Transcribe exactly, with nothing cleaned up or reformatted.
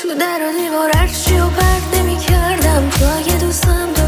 تو در و دیوار هرچی و پرت نمی کردم. تو اگه دوستم